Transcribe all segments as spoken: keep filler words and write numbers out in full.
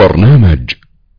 برنامج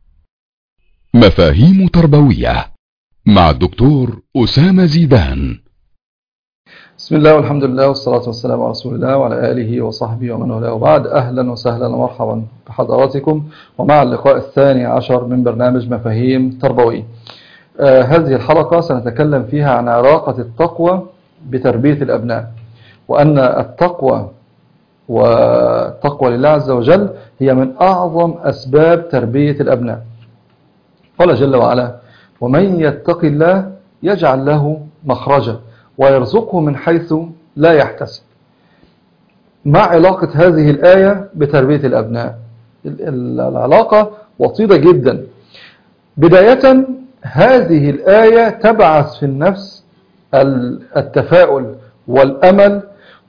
مفاهيم تربوية مع الدكتور أسامة زيدان. بسم الله والحمد لله والصلاة والسلام على رسول الله وعلى آله وصحبه ومن والاه، وبعد. أهلا وسهلا ومرحبا بحضراتكم ومع اللقاء الثاني عشر من برنامج مفاهيم تربوية. آه هذه الحلقة سنتكلم فيها عن علاقة التقوى بتربية الأبناء، وأن التقوى والتقوى لله عز وجل هي من أعظم أسباب تربية الأبناء. قال جل وعلا: ومن يتق الله يجعل له مخرجا ويرزقه من حيث لا يحتسب. مع علاقة هذه الآية بتربية الأبناء، العلاقة وطيدة جدا. بداية، هذه الآية تبعث في النفس التفاؤل والأمل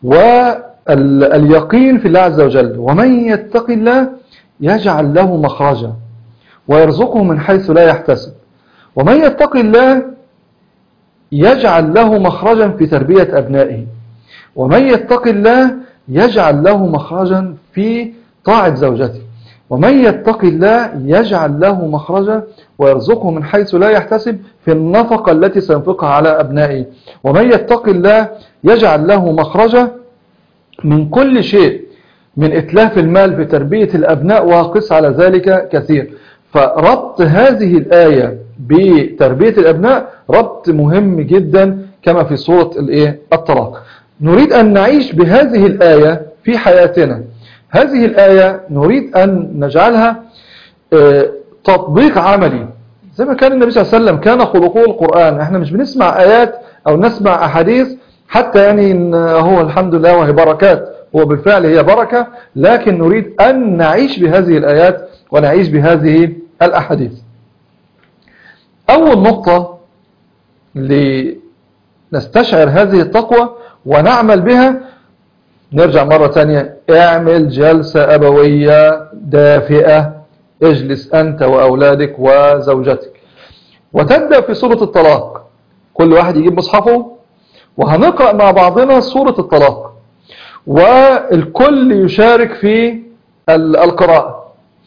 واليقين في الله عز وجل. ومن يتق الله يجعل له مخرجا ويرزقه من حيث لا يحتسب. ومن يتق الله يجعل له مخرجا في تربية أبنائه. ومن يتق الله يجعل له مخرجا في طاعة زوجته. ومن يتق الله يجعل له مخرجا ويرزقه من حيث لا يحتسب في النفقة التي سينفقها على أبنائه. ومن يتق الله يجعل له مخرجا من كل شيء، من إتلاف المال في تربية الأبناء، وقس على ذلك كثير. فربط هذه الآية بتربية الأبناء ربط مهم جدا، كما في سورة الطلاق. نريد أن نعيش بهذه الآية في حياتنا. هذه الآية نريد أن نجعلها تطبيق عملي، زي ما كان النبي صلى الله عليه وسلم كان خلقه القرآن. احنا مش بنسمع آيات أو نسمع أحاديث حتى يعني إن هو الحمد لله وهي بركات، هو بالفعل هي بركة، لكن نريد أن نعيش بهذه الآيات ونعيش بهذه الأحاديث. أول نقطة لنستشعر هذه التقوى ونعمل بها، نرجع مرة تانية: اعمل جلسة أبوية دافئة، اجلس أنت وأولادك وزوجتك، وتبدأ في سورة الطلاق. كل واحد يجيب مصحفه وهنقرأ مع بعضنا سورة الطلاق، والكل يشارك في القراءة.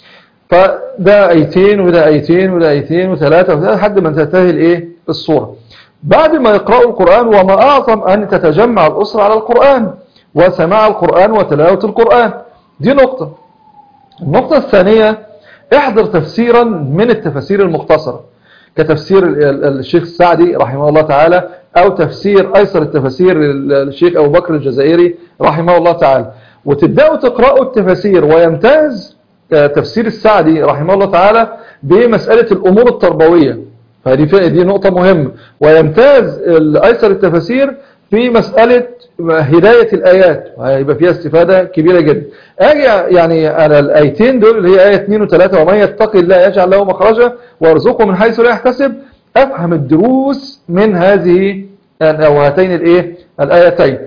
فده ايتين وده ايتين وده ايتين وثلاثة وثلاثة لحد ما تنتهي الايه الصورة. بعد ما يقرأوا القرآن، وما أعظم أن تتجمع الأسرة على القرآن وسماع القرآن وتلاوة القرآن. دي نقطة. النقطة الثانية: احضر تفسيرا من التفاسير المختصرة، كتفسير الشيخ السعدي رحمه الله تعالى، أو تفسير أيسر التفاسير للشيخ أبو بكر الجزائري رحمه الله تعالى، وتبدأوا تقرأوا التفاسير. ويمتاز تفسير السعدي رحمه الله تعالى بمسألة الأمور التربوية، فهذه دي نقطة مهمة. ويمتاز أيسر التفاسير في مسألة هداية الآيات، وهيبقى فيها استفادة كبيرة جدا. أجي يعني على الآيتين دول اللي هي آية اثنين وثلاثة: ومن يتق الله يجعل له مخرجا ويرزقه من حيث لا يحتسب، أفهم الدروس من هذه أو هاتين الإيه الآيتين.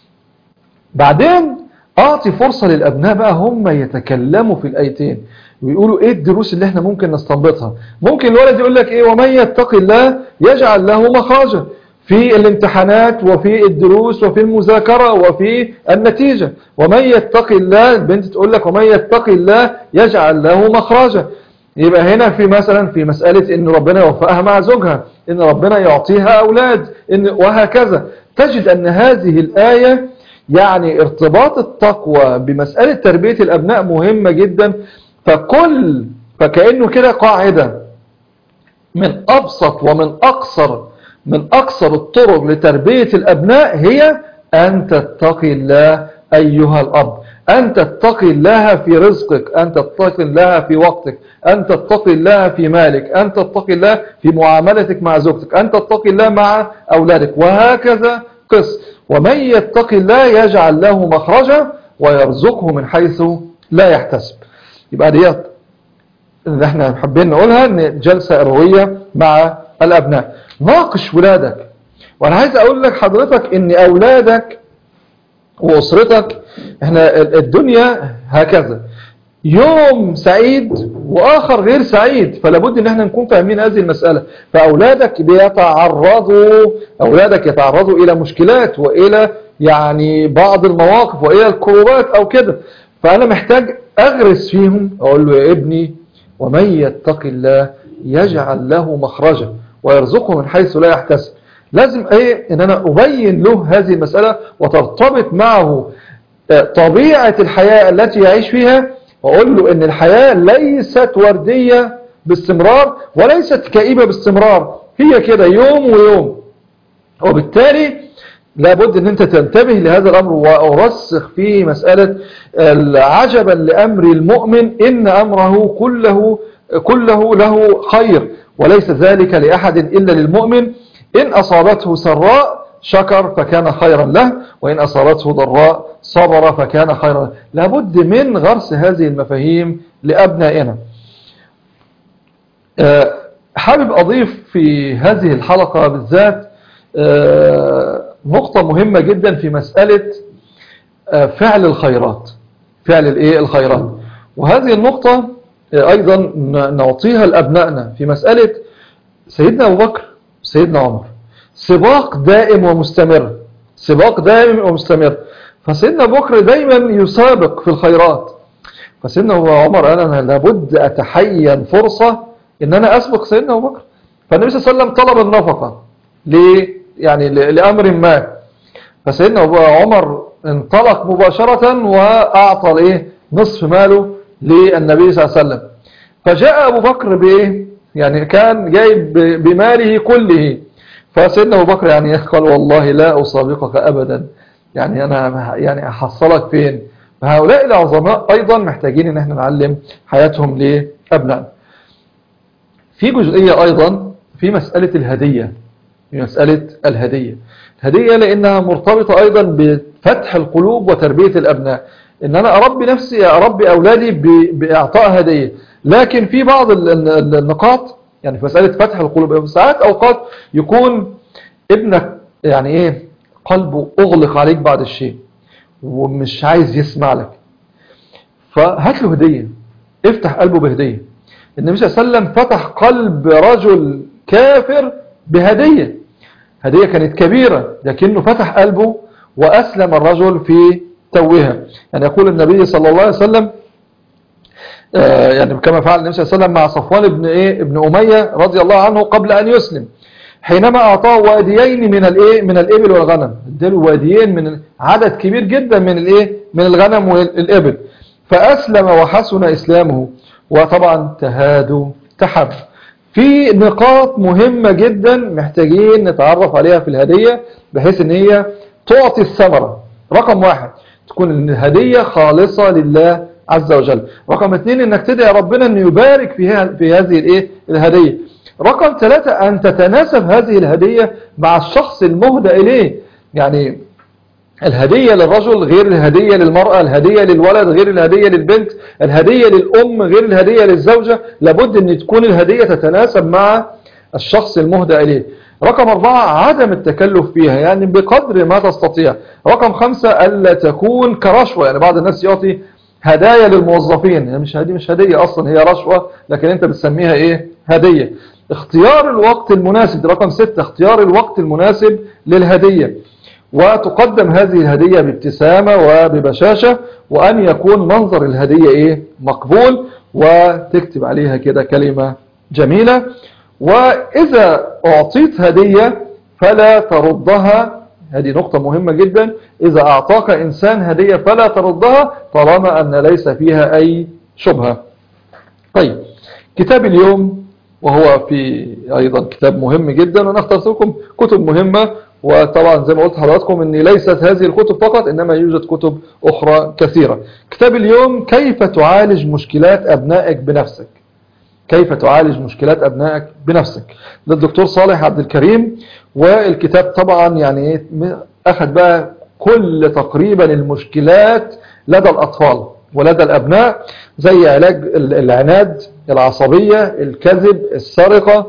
بعدين أعطي فرصة للأبناء بقى هم يتكلموا في الآيتين ويقولوا إيه الدروس اللي إحنا ممكن نستنبطها. ممكن الولد يقول لك إيه: ومن يتق الله يجعل له مخرجا في الامتحانات وفي الدروس وفي المذاكرة وفي النتيجة. ومن يتق الله، البنت تقول لك: ومن يتق الله يجعل له مخرجا. يبقى هنا في مثلا في مسألة إن ربنا يوفقها مع زوجها، إن ربنا يعطيها أولاد، إن وهكذا. تجد أن هذه الآية يعني ارتباط التقوى بمسألة تربية الأبناء مهمة جدا. فكل فكأنه كده قاعدة من أبسط ومن أقصر من أقصر الطرق لتربية الأبناء هي أن تتقي الله أيها الأب، أن تتقي الله في رزقك، أن تتقي الله في وقتك، أن تتقي الله في مالك، أن تتقي الله في معاملتك مع زوجتك، أن تتقي الله مع أولادك، وهكذا قس. ومن يتقي الله يجعل له مخرجا ويرزقه من حيث لا يحتسب. يبقى دي اللي احنا حابين نقولها، ان جلسة أبوية مع الأبناء. ناقش ولادك. وانا عايز اقول لك حضرتك ان اولادك واسرتك، احنا الدنيا هكذا، يوم سعيد واخر غير سعيد، فلا بد ان احنا نكون فاهمين هذه المسألة. فاولادك بيتعرضوا اولادك يتعرضوا الى مشكلات والى يعني بعض المواقف والى الكروبات او كده، فانا محتاج اغرس فيهم، اقول له: يا ابني ومن يتق الله يجعل له مخرجا ويرزقه من حيث لا يحتسب. لازم ايه ان انا ابين له هذه المسألة وترتبط معه طبيعة الحياة التي يعيش فيها، واقول له ان الحياة ليست وردية باستمرار وليست كئيبة باستمرار، هي كده يوم ويوم. وبالتالي لابد ان انت تنتبه لهذا الامر وارسخ فيه مسألة عجبا لامر المؤمن ان امره كله كله له خير وليس ذلك لاحد الا للمؤمن. ان اصابته سراء شكر فكان خيرا له، وان اصابته ضراء صبر فكان خيرا له. لابد من غرس هذه المفاهيم لابنائنا. حابب اضيف في هذه الحلقة بالذات نقطة مهمة جدا في مسألة فعل الخيرات، فعل الايه الخيرات. وهذه النقطة ايضا نعطيها لابنائنا في مسألة سيدنا ابو بكر سيدنا عمر، سباق دائم ومستمر، سباق دائم ومستمر. فسيدنا ابو بكر دايما يسابق في الخيرات، فسيدنا عمر قال انا لابد اتحين فرصة ان انا اسبق سيدنا ابو بكر. فالنبي صلى الله عليه وسلم طلب النفقة ليه يعني لأمر ما، فسيدنا عمر انطلق مباشرة وأعطى الايه نصف ماله للنبي صلى الله عليه وسلم. فجاء أبو بكر بإيه يعني كان جايب بماله كله، فسيدنا أبو بكر يعني قال والله لا أسابقك أبدا، يعني أنا يعني أحصلك فين. فهؤلاء العظماء أيضا محتاجين أن احنا نعلم حياتهم لأبنائنا. في جزئية أيضا في مسألة الهدية، في مسألة الهدية الهدية لأنها مرتبطة أيضا بفتح القلوب وتربية الأبناء، إن أنا أربي نفسي أربي أولادي بإعطاء هدية. لكن في بعض النقاط يعني في مسألة فتح القلوب، ساعات أوقات يكون ابنك يعني إيه قلبه أغلق عليك بعد الشيء ومش عايز يسمع لك، فهات له هدية، افتح قلبه بهدية. النبي صلى الله عليه وسلم فتح قلب رجل كافر بهدية، هدية كانت كبيرة لكنه فتح قلبه وأسلم الرجل في توها. يعني يقول النبي صلى الله عليه وسلم آه يعني كما فعل النبي صلى الله عليه وسلم مع صفوان بن ايه ابن أمية رضي الله عنه قبل أن يسلم، حينما أعطاه واديين من الايه من الإبل والغنم، اداله واديين من عدد كبير جدا من الايه من الغنم والإبل، فأسلم وحسن إسلامه، وطبعا تهادوا تحب. في نقاط مهمة جدا محتاجين نتعرف عليها في الهدية بحيث ان هي تعطي الثمرة. رقم واحد تكون الهدية خالصة لله عز وجل. رقم اثنين انك تدعي ربنا انه يبارك فيها في هذه الايه الهدية. رقم ثلاثة ان تتناسب هذه الهدية مع الشخص المهدى اليه، يعني الهدية للرجل غير الهدية للمرأة، الهدية للولد غير الهدية للبنت، الهدية للأم غير الهدية للزوجة. لابد أن تكون الهدية تتناسب مع الشخص المهدى إليه. رقم أربعة عدم التكلف فيها يعني بقدر ما تستطيع. رقم خمسة ألا تكون كرشوة، يعني بعض الناس يعطي هدايا للموظفين، يعني مش هدية مش هدية أصلا، هي رشوة لكن أنت بتسميها إيه هدية. اختيار الوقت المناسب، رقم ستة اختيار الوقت المناسب للهدية، وتقدم هذه الهدية بابتسامة وببشاشة، وأن يكون منظر الهدية إيه مقبول، وتكتب عليها كده كلمة جميلة. وإذا أعطيت هدية فلا تردها، هذه نقطة مهمة جدا، إذا أعطاك إنسان هدية فلا تردها طالما أن ليس فيها أي شبهة. طيب كتاب اليوم وهو في أيضا كتاب مهم جدا، وأنا اخترت لكم كتب مهمة، وطبعا زي ما قلت حضراتكم ان ليست هذه الكتب فقط انما يوجد كتب اخرى كثيرة. كتاب اليوم كيف تعالج مشكلات ابنائك بنفسك، كيف تعالج مشكلات ابنائك بنفسك، للدكتور صالح عبد الكريم. والكتاب طبعا يعني اخذ بقى كل تقريبا المشكلات لدى الاطفال ولدى الابناء، زي علاج العناد، العصبية، الكذب، السرقة،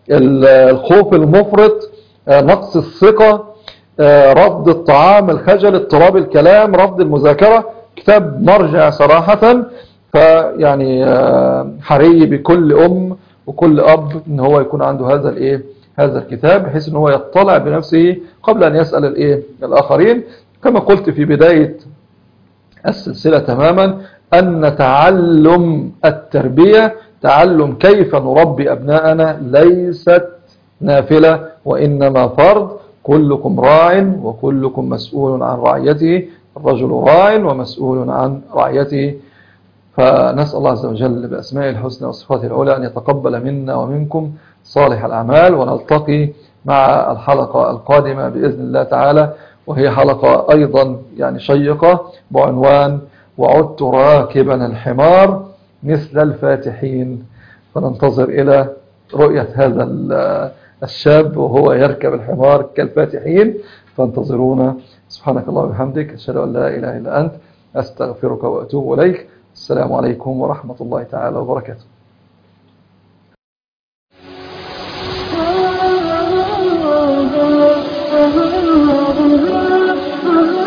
الخوف المفرط، نقص الثقة، رفض الطعام، الخجل، اضطراب الكلام، رفض المذاكرة. كتاب مرجع صراحة، فيعني حري بكل أم وكل أب إن هو يكون عنده هذا الإيه هذا الكتاب، بحيث إن هو يطلع بنفسه قبل أن يسأل الإيه الآخرين. كما قلت في بداية السلسلة تماما أن تعلم التربية تعلم كيف نربي أبناءنا ليست نافلة وإنما فرض. كلكم راع وكلكم مسؤول عن رعيته، الرجل راع ومسؤول عن رعيته. فنسأل الله عز وجل بأسماء الحسنى وصفاته العلى أن يتقبل منا ومنكم صالح الأعمال، ونلتقي مع الحلقة القادمة بإذن الله تعالى، وهي حلقة أيضا يعني شيقة بعنوان وعدت راكبا الحمار مثل الفاتحين. فننتظر إلى رؤية هذا الشاب وهو يركب الحمار كالفاتحين، فانتظرونا. سبحانك الله وبحمدك، أشهد أن لا إله إلا أنت، أستغفرك وأتوب إليك. السلام عليكم ورحمة الله تعالى وبركاته. Oh